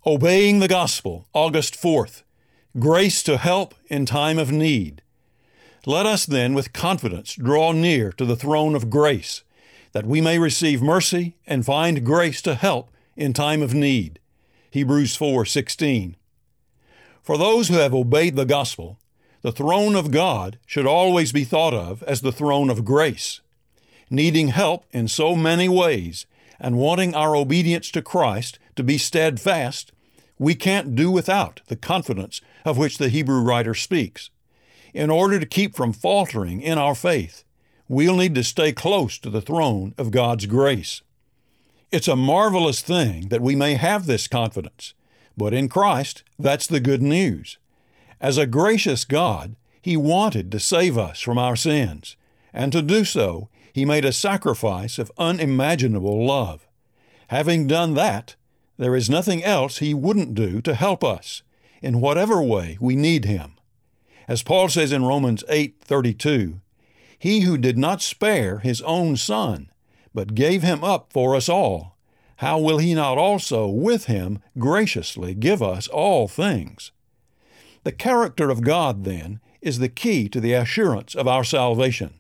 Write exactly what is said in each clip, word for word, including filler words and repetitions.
Obeying the Gospel, August fourth. Grace to help in time of need. Let us then with confidence draw near to the throne of grace, that we may receive mercy and find grace to help in time of need. Hebrews four sixteen. For those who have obeyed the gospel, the throne of God should always be thought of as the throne of grace. Needing help in so many ways and wanting our obedience to Christ to be steadfast, we can't do without the confidence of which the Hebrew writer speaks. In order to keep from faltering in our faith, we'll need to stay close to the throne of God's grace. It's a marvelous thing that we may have this confidence, but in Christ, that's the good news. As a gracious God, He wanted to save us from our sins, and to do so, He made a sacrifice of unimaginable love. Having done that, there is nothing else He wouldn't do to help us, in whatever way we need Him. As Paul says in Romans eight thirty-two, He who did not spare His own Son, but gave Him up for us all, how will He not also with Him graciously give us all things? The character of God, then, is the key to the assurance of our salvation.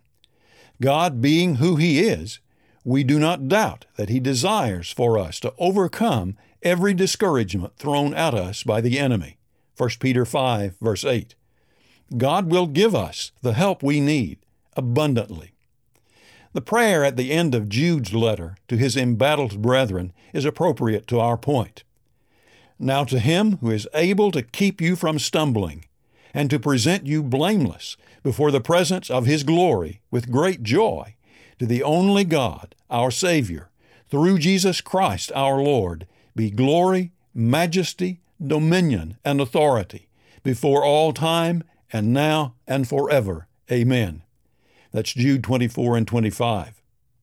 God being who He is, we do not doubt that He desires for us to overcome every discouragement thrown at us by the enemy. First Peter five, verse eight. God will give us the help we need abundantly. The prayer at the end of Jude's letter to his embattled brethren is appropriate to our point. Now to Him who is able to keep you from stumbling and to present you blameless before the presence of His glory with great joy, to the only God, our Savior, through Jesus Christ our Lord, be glory, majesty, dominion, and authority before all time and now and forever. Amen. That's Jude twenty-four and twenty-five.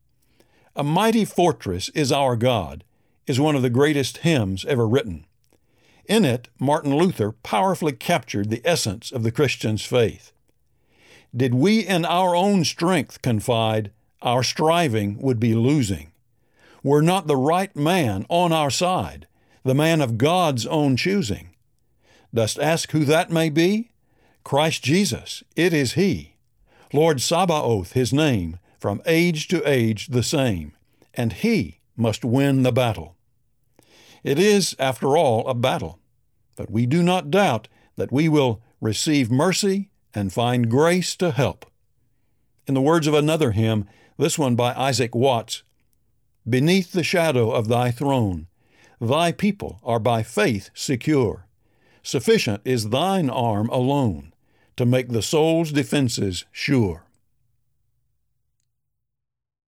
A mighty fortress is our God is one of the greatest hymns ever written. In it, Martin Luther powerfully captured the essence of the Christian's faith. Did we in our own strength confide, our striving would be losing. Were not the right man on our side, the man of God's own choosing? Dost ask who that may be? Christ Jesus, it is He. Lord Sabaoth His name, from age to age the same, and He must win the battle. It is, after all, a battle, but we do not doubt that we will receive mercy and find grace to help. In the words of another hymn, this one by Isaac Watts, beneath the shadow of Thy throne, Thy people are by faith secure. Sufficient is Thine arm alone to make the soul's defenses sure.